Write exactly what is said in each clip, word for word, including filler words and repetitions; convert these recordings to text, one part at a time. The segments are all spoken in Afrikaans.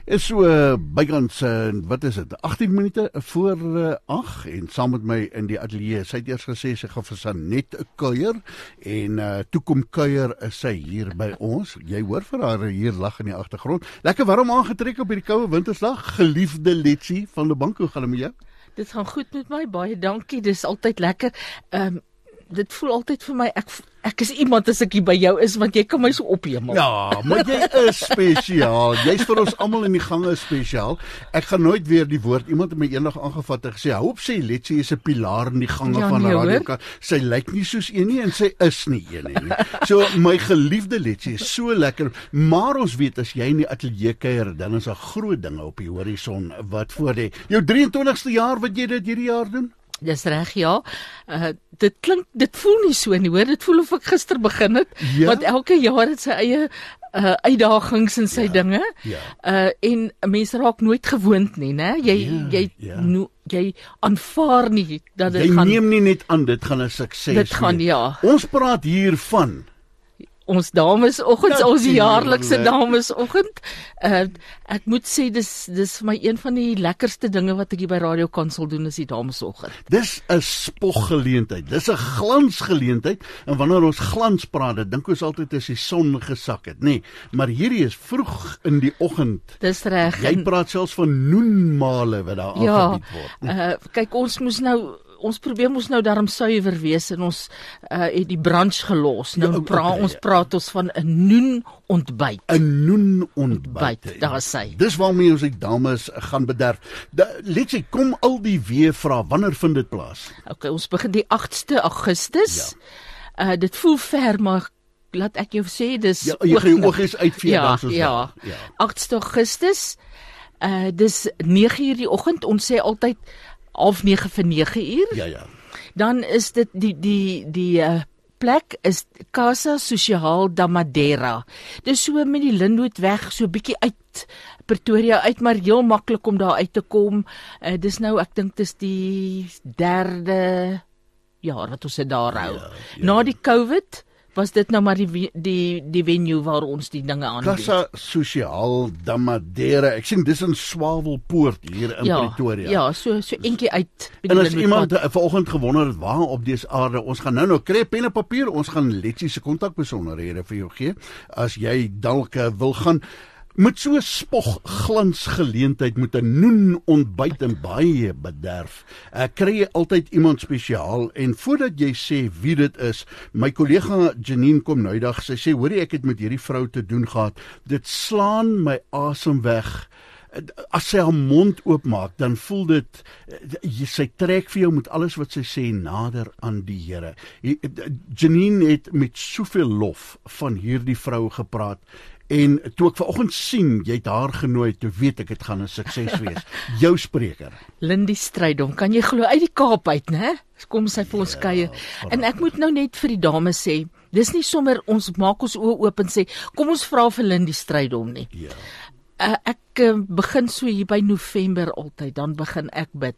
Is so uh, bykans, uh, wat is dit, agttien minute voor uh, agt, en saam met my in die ateljee, sy het eers gesê, sy gaan vir Sanet kuier, en uh, toe kom kuier, is sy hier by ons, jy hoor vir haar hier lag in die agtergrond, lekker warm aangetrek op hierdie koue wintersdag, geliefde Letsie van die bank, hoe gaan het met jou? Dit gaan goed met my, baie dankie, dit is altyd lekker, um, dit voel altyd vir my, ek, ek is iemand as ek hier by jou is, want jy kan my so ophemel. Ja, maar jy is spesiaal, jy is vir ons allemaal in die gange spesiaal. Ek gaan nooit weer die woord, iemand het my eendag aangevat en gesê, hou op sê, Letsie is 'n pilaar in die gange ja, van nee, radio. Sy lyk nie soos een nie, en sy is nie een nie. So, my geliefde Letsie is so lekker, maar ons weet, as jy in die ateljee kuier, dan is daar groot dinge op die horison, wat voor die, jou drieëntwintigste jaar, wat jy dit hierdie jaar doen? Dis reg, ja. Uh, dit klink, dit voel nie so nie, hoor. Dit voel of ek gister begin het, ja? Want elke jaar het sy eie uh, uitdagings en sy ja, dinge. Ja. Uh, en mense raak nooit gewoond nie, né? Jy ja, jy ja. No, jy aanvaar nie dat dit jy gaan. Jy neem nie net aan dit gaan 'n sukses Dit gaan nie. Ja. Ons praat hier van ons damesoggends, ons jaarlikse damesoggend. Uh, ek moet sê, dis, dis vir my een van die lekkerste dinge wat ek hier by Radio Kansel doen, is die damesoggend. Dis 'n spoggeleentheid, dis 'n glansgeleentheid, en wanneer ons glans praat, dink ons altyd as die son gesak het, nee, maar hierdie is vroeg in die oggend. Dis reg. Jy praat selfs van noenmale wat daar ja, aangebied word. Uh, kyk, ons moes nou ons probeer moes nou daarom suiwer wees en ons uh, het die brunch gelos. Nou ja, pra, okay, ons praat ons van 'n noen ontbyt. 'n noen ontbyt. Daar is sy. Dis waarmee ons die dames gaan bederf. Letsie, kom al die weer vra, wanneer vind dit plaas? Okay, ons begin die agste Augustus. Ja. Uh, dit voel ver, maar laat ek jou sê, dis ja, jy gaan jou oogies uitvee ja, dan soos ja. ja. agste Augustus. Uh, dis nege uur die oggend. Ons sê altyd half nege vir nege uur. Ja, ja. Dan is dit die die die uh, plek is Casa Social da Madeira. Dis so met die Lindoodweg, so bietjie uit Pretoria uit, maar heel maklik om daar uit te kom. Uh, dis nou, ek dink dis die derde jaar wat ons dit daar hou. Ja, ja. Na die COVID was dit nou maar die die die venue waar ons die dinge aanbied. Casa Social da Madeira. Ek sien dis in Swawelpoort hier in ja, Pretoria. Ja, so so eentjie uit. En as iemand uh, vanoggend gewonder het waar op dese aarde, ons gaan nou nou kry pen en papier, ons gaan Letsie se kontakbesonderhede vir jou gee as jy dalk uh, wil gaan. Met so spog glans geleentheid met 'n noen ontbyt en baie bederf. Ek kry jy altyd iemand spesiaal, en voordat jy sê wie dit is, my kollega Janine kom nou dag, sy sê, hoorie, ek het met hierdie vrou te doen gehad, dit slaan my asem weg. As sy haar mond oopmaak, dan voel dit, sy trek vir jou met alles wat sy sê nader aan die Here. Janine het met soveel lof van hierdie vrou gepraat, en toe ek vanoggend sien, jy het haar genooi, toe weet ek, het gaan 'n sukses wees. Jou spreker. Lindy Strydom, kan jy glo, uit die Kaap uit, né? Kom sy vir ons ja, kuier. En ek moet nou net vir die dames sê, dis nie sommer ons maak ons oë oop en sê, kom ons vra vir Lindy Strydom nie. Ja. Uh, ek uh, begin so hier by November altyd, dan begin ek bid.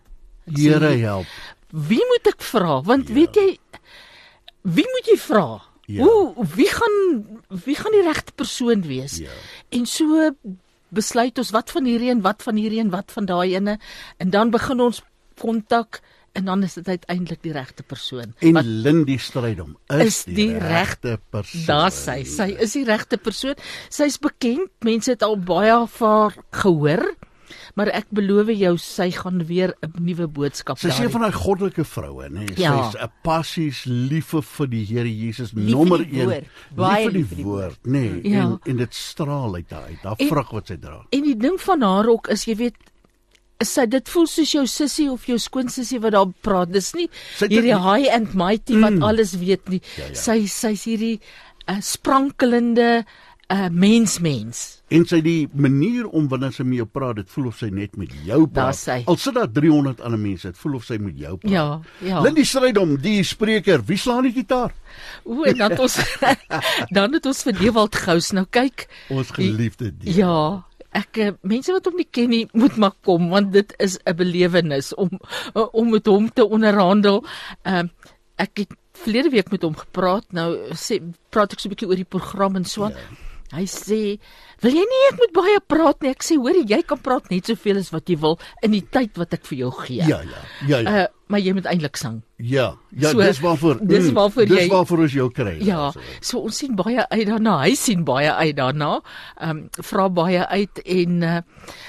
Here help. Wie moet ek vra? Want ja. weet jy, wie moet jy vra? Ja. Hoe, wie gaan wie gaan die regte persoon wees? Ja. En so besluit ons wat van hierdie en wat van hierdie en wat van daai ene, en dan begin ons kontak, en dan is dit uiteindelik die regte persoon. En wat, Lindy Strydom is, is die, die regte persoon. Daar sy, sy is die regte persoon. Sy's bekend, mense het al baie van gehoor, maar ek beloof jou, sy gaan weer 'n nuwe boodskap Sy sê van haar goddelike vroue, nee. Ja. Sy's 'n passies liefde vir die Here Jesus, nommer een. Lief vir die, die woord, nee. Ja. En, en dit straal uit haar uit, haar vrug wat sy dra. En die ding van haar ook is, jy weet, sy, dit voel soos jou sussie of jou skoonsussie wat daar praat. Dis nie sy hierdie die, high and mighty mm, wat alles weet nie. Ja, ja. Sy sy's hierdie uh, sprankelende uh, mens mens. En sy die manier om wanneer sy met jou praat, dit voel of sy net met jou praat. Al sit daar driehonderd ander mense, dit voel of sy met jou praat. Ja, ja. Lindy Strydom, die spreker, wie slaan die gitaar? O, en dan het ons dan het ons vir Dewald Gous. Nou kyk, ons geliefde Dewald. Ja. Ek, mense wat hom nie ken nie, moet maar kom, want dit is 'n belewenis om om met hom te onderhandel. Uh, ek het verlede week met hom gepraat, nou sê, praat ek so 'n bietjie oor die program en so. Ja. Hy sê, wil jy nie ek moet baie praat nie? Ek sê, hoor jy kan praat net soveel as wat jy wil in die tyd wat ek vir jou gee. Ja, ja, ja, ja. Uh, maar jy moet eintlik sang. Ja, ja, so, dis waarvoor. Dis waarvoor mm, jy Dis waarvoor ons jou kry. Ja, so. so ons sien baie uit daarna. Hy sien baie uit daarna. Ehm um, vra baie uit en uh,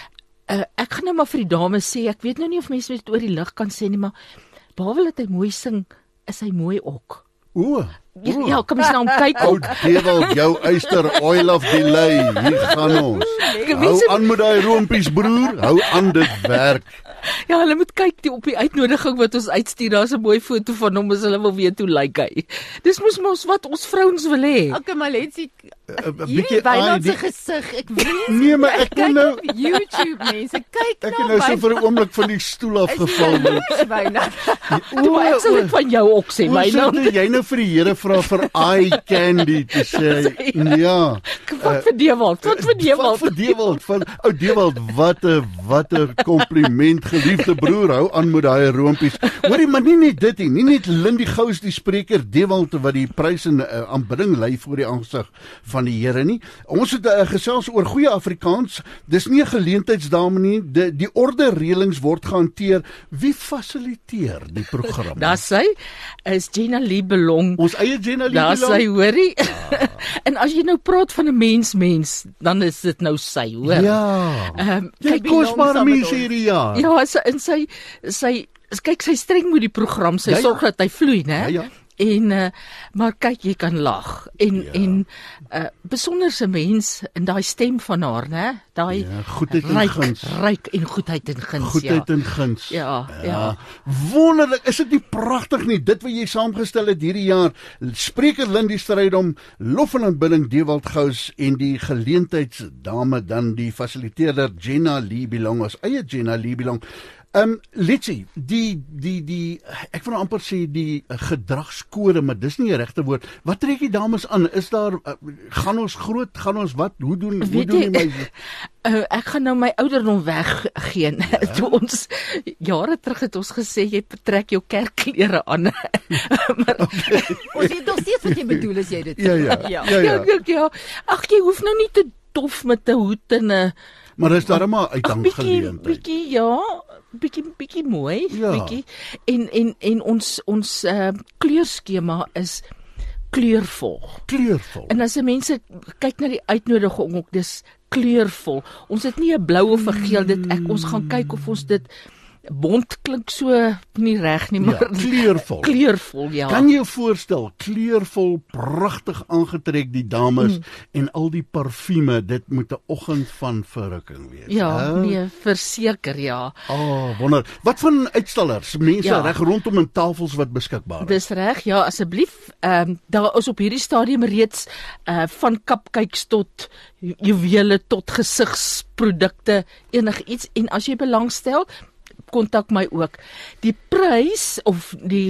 uh, ek gaan nou maar vir die dames sê, ek weet nou nie of mense dit oor die lig kan sê nie, maar behalwe dat hy mooi sing, is hy mooi ook. O. Ja, ja, kom eens na hom kyk Ou ook. Dewald, jou uister oil of delay. Hier gaan ons. Hou aan met daai roompies broer, hou aan, dit werk. Ja, hulle moet kyk die op die uitnodiging wat ons uitstuur. Daar's 'n mooi foto van hom as hulle wil weet hoe lyk hy. Dis mos mos wat ons vrouens wil hê. Okay, maar letsie, bietjie Wynand se gesig. Ek weet. Nee, maar ek kyk nou op YouTube mense, kyk ek na het nou so vir 'n oomblik van die stoel afgeval. Wynand. Toe ek sal dit van jou ook sê, Hoe Wynand. sou jy nou vir die Here vra vir eye candy te sê? Ja. Wat vir Dewald? Wat vir Dewald? Wat vir Dewald? Van ou Dewald, wat 'n wat 'n kompliment, geliefde broer, hou aan met daai roompies. Hoorie, maar nie net dit nie, nie net Lindy Gous die spreker Dewald wat die prys en uh, aanbidding lei voor die aangesig van die Here nie. Ons het uh, gesels oor goeie Afrikaans. Dis nie 'n geleentheidsdame nie. Die die orde reëlings word gehanteer. Wie fasiliteer die program? Daar sy is Gina Lee Belong. Ons eie Jenna Lee Daar Belong. sy, hoorie. Ah. En as jy nou praat van 'n mens mens, dan is dit nou sy, hoor. Ja. Ehm um, Jy kosbare mense hierdie jaar. Ja, sy en sy sy kyk sy streng met die program, sy Ja, ja. sorg dat hy vloei, né? Ja, ja. En uh, maar kyk, jy kan lag en Ja. en 'n uh, besonderse mens in daai stem van haar, né? Daai Ja, goedheid en ryk, guns. ryk en goedheid en guns, Goedheid ja. en guns. Ja, ja. Wonderlik, is dit nie pragtig nie? Dit wat jy saamgestel het hierdie jaar. Spreker Lindy Strydom, lof en aanbidding Dewald Gous en die geleentheidsdame dan die fasiliteerder Jenna Lee Belong, as eie Jenna Lee Belong. Um Litsie, die die die ek wil nou amper sê die uh, gedragskode, maar dis nie die regte woord. Wat trek die dames aan? Is daar uh, gaan ons groot, gaan ons wat? Hoe doen hoe Weet doen jy, die meisies? Uh, ek gaan nou my ouderdom weggee. Ja. Toe ons jare terug het ons gesê jy trek jou kerkklere aan. Maar Okay. Ons weet nog steeds wat jy bedoel as jy dit Ja, ja. ja. Ja, ja, ja. ja, ja. Ag jy hoef nou nie te dof met 'n hoed en 'n Maar is daar maar Ag, uithanggeleentheid. bietjie ja, bietjie bietjie mooi, Ja. bietjie. En en en ons ons uh, kleurskema is kleurvol. Kleurvol. En as mense kyk na die uitnodiging ook, dis kleurvol. Ons het nie 'n blou of 'n geel dit ek ons gaan kyk of ons dit bont klink so nie reg nie, maar Ja, kleurvol. kleurvol, ja. Kan jy jou voorstel, kleurvol, pragtig aangetrek die dames mm. en al die parfume, dit moet 'n oggend van verrukking wees. Ja, hè? nee, verseker ja. Oh, wonder. Wat van uitstallers, mense Ja. reg rondom in tafels wat beskikbaar is? Dis reg, ja, asseblief. Ehm um, daar is op hierdie stadium reeds uh van cupcakes tot ju- juwele tot gesigsprodukte, enigiets. En as jy belangstel, kontak my ook. Die prys of die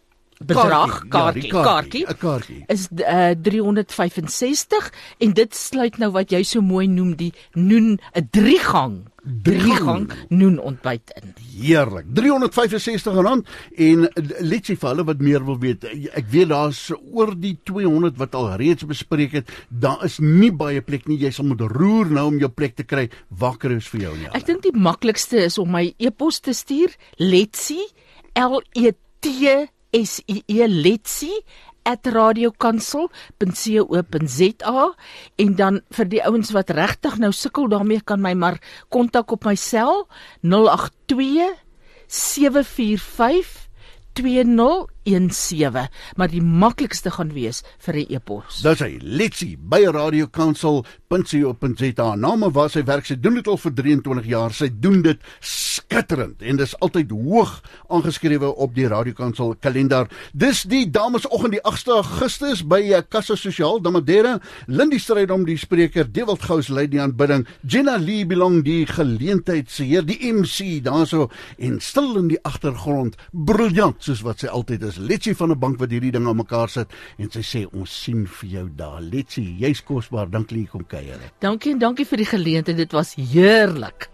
bedrag, kaartjie, ja, kaartjie, die kaartjie, 'n kaartjie. is uh, driehonderdvyfensestig en dit sluit nou wat jy so mooi noem die noen 'n drie gang drie gang noen ontbyt in. Heerlik. driehonderdvyfensestig rand en let jy vir hulle wat meer wil weet. Ek weet daar's oor die tweehonderd wat al reeds bespreek het. Daar is nie baie plek nie. Jy sal moet roer nou om jou plek te kry. Wakker is vir jou nie. Ek dink die maklikste is om my e-pos te stuur, Letsie, L E T S I E Letsie at radiokansel punt co punt za en dan vir die ouens wat regtig nou sukkel daarmee kan my maar kontak op my sel nul agt twee sewe vier vyf twee nul een sewe, maar die maklikste gaan wees vir 'n e-pos. Dis hy, Letsie by radiokansel punt co punt za. Name waar sy werk, sy doen dit al vir drieëntwintig jaar. Sy doen dit skitterend en dis altyd hoog aangeskrewe op die radiokansel kalender. Dis die damesoggend die agste Augustus by uh, Kassa Sosiaal Damadera. Lindy Strydom die spreker, Dewald Gous lei die aanbidding, Jenna Lee Belong die geleentheidsheer, die M C daarso en stil in die agtergrond, briljant soos wat sy altyd is. Letsie van 'n bank wat hierdie ding aan mekaar sit en sy sê ons sien vir jou daar. Letsie, jy's kosbaar, dankie dat jy kom kuier. Dankie en dankie vir die geleentheid, dit was heerlik.